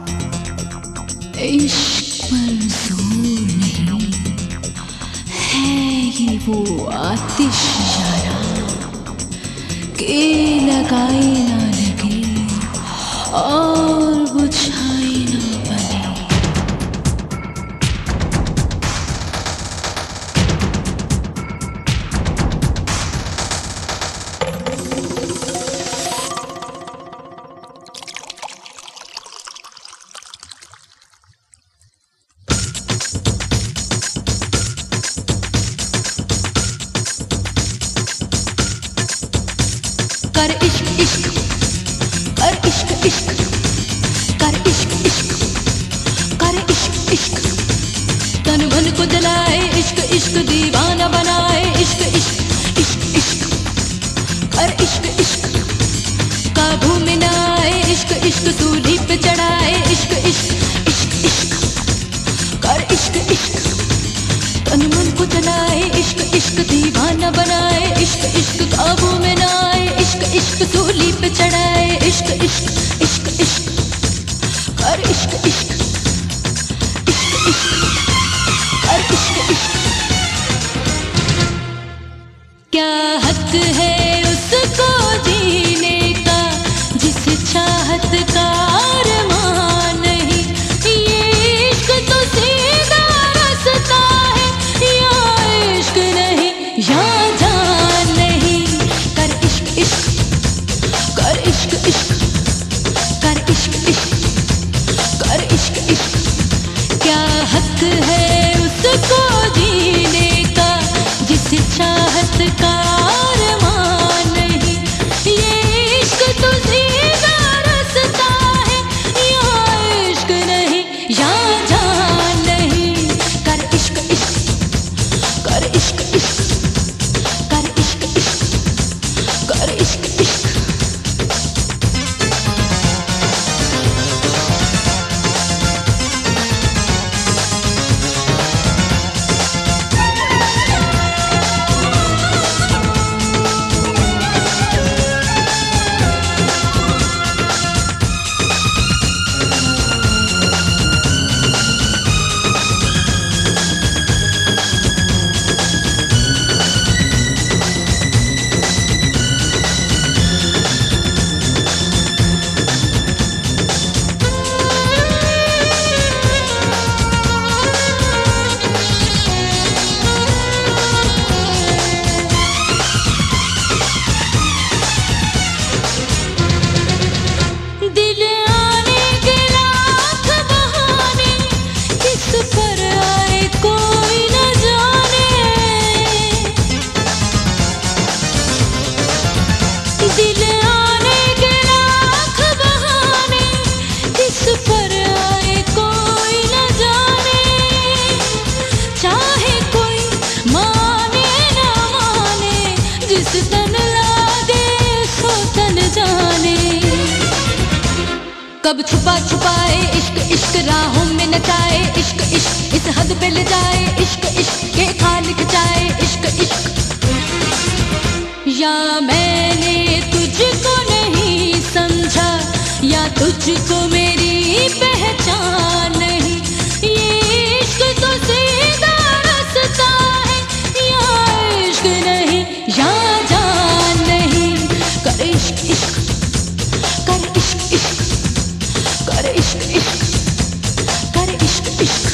इश्क मंजूर नहीं है ये वो आतिश यारा के लगाई ना लगे और बुझाई ना बने। कर इश्क इश्क कर इश्क इश्क कर इश्क इश्क कर इश्क इश्क तन मन को जलाए इश्क इश्क दीवाना बनाए इश्क इश्क इश्क इश्क कर इश्क इश्क काबू में ना आए इश्क इश्क सूली पे चढ़ाए इश्क इश्क इश्क इश्क कर इश्क इश्क तन मन को जलाए इश्क इश्क दीवाना बनाए इश्क इश्क काबू में ना आए इश्क इश्क सूली पे चढ़ाए इश्क इश्क इश्क इश्क कर इश्क इश्क इश्क इश्क कर इश्क इश्क। क्या हक है उसको जीने का जिस चाहत का अरमान नहीं, ये इश्क तो सीधा रास्ता है या इश्क नहीं या जान नहीं। कर इश्क इश्क कर इश्क इश्क कर इश्क इश्क कर इश्क इश्क। क्या हक है उसको जीने का जिस चाहत का अरमान नहीं, ये इश्क तो सीधा रास्ता है या इश्क नहीं या जान नहीं। कर इश्क इश्क कर इश्क इश्क कर इश्क इश्क कर इश्क इश्क। कब छुपा छुपाए इश्क इश्क राहों में नचाए इश्क इश्क इस हद पे ले जाए इश्क इश्क के खालिक चाहे इश्क इश्क। या मैंने तुझको नहीं समझा या तुझको मेरी पहचान नहीं, ये इश्क तो सीधा रास्ता है या इश्क नहीं या जान नहीं। कर इश्क इश्क कर इश्क इश्क कर इश्क इश्क कर इश्क इश्क।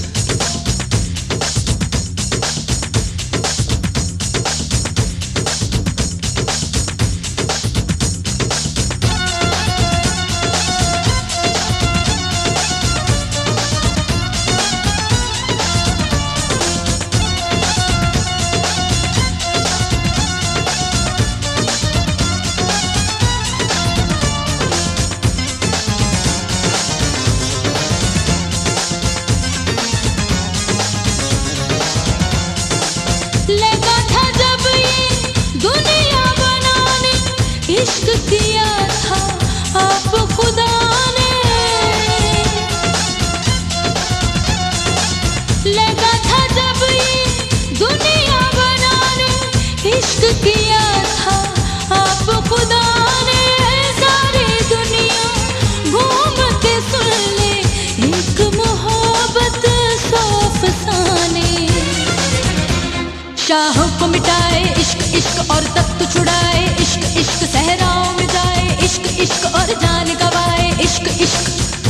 लगा था जब ये दुनिया बनाने इश्क किया था आप खुदा ने। लगा था जब ये दुनिया बनाने इश्क किया था आप खुदा ने। सारी दुनिया घूम के सुन ले शाहों को मिटाए इश्क इश्क और तख्त छुड़ाए, इश्क इश्क सहराओं में जाए, इश्क इश्क और जान गवाए, इश्क इश्क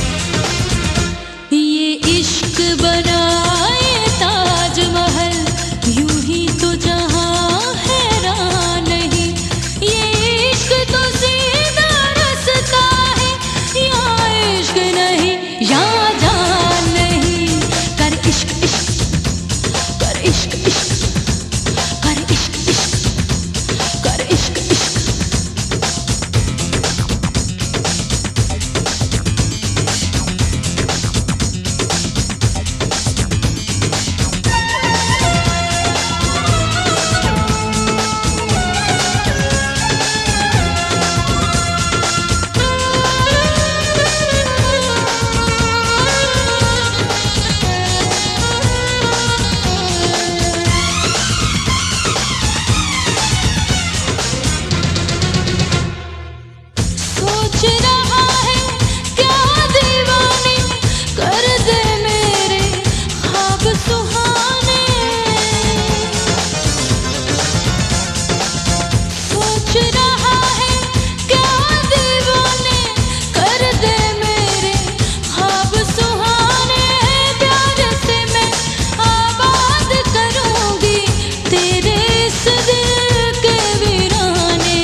ये इश्क बनाए ताजमहल, यूं ही तो जहां हैरान नहीं, ये इश्क तो सीधा रास्ता है, यहाँ इश्क नहीं यहाँ जान नहीं। कर इश्क इश्क कर इश्क इश्क कर इश्क इश्क कर इश्क इश्क। सोच रहा है क्या दीवाने कर दे मेरे ख्वाब सुहाने, सोच रहा है क्या दीवाने कर दे मेरे ख्वाब सुहाने, प्यार से मैं आबाद करूंगी तेरे इस दिल के वीराने।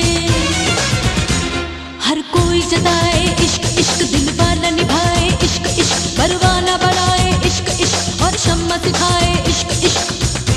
हर कोई जताए इश्क इश्क दिल वाला निभाए, इश्क इश्क परवाना बनाए, इश्क इश्क और शम्मा सिखाए, इश्क इश्क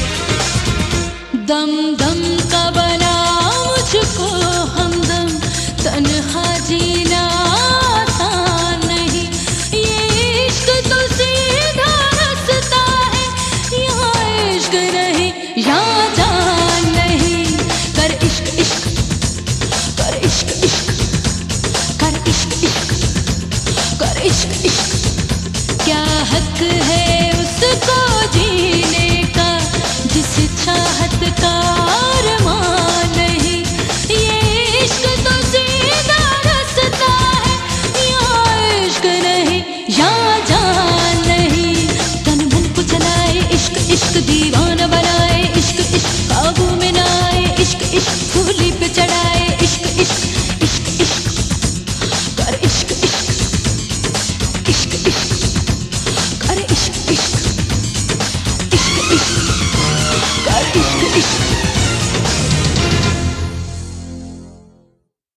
दम दम का बना मुझको हमदम, तन्हा जीना आसान नहीं, ये इश्क तो सीधा रास्ता है, यहाँ इश्क नहीं यहाँ जान नहीं। कर इश्क इश्क कर इश्क इश्क कर इश्क इश्क कर इश्क इश्क। क्या हक है उसको जीने का जिस चाहत का अरमान नहीं, ये इश्क तो सीधा रास्ता है, यहाँ इश्क नहीं यहाँ जान नहीं। तन मन को चलाए इश्क इश्क दीवाना बनाए, इश्क इश्क काबू में ना आए, इश्क इश्क सूली पे चढ़ाए, इश्क इश्क इश्क इश्क कर इश्क इश्क इश्क इश्क कर इश्क इश्क इश्क इश्क कर इश्क इश्क।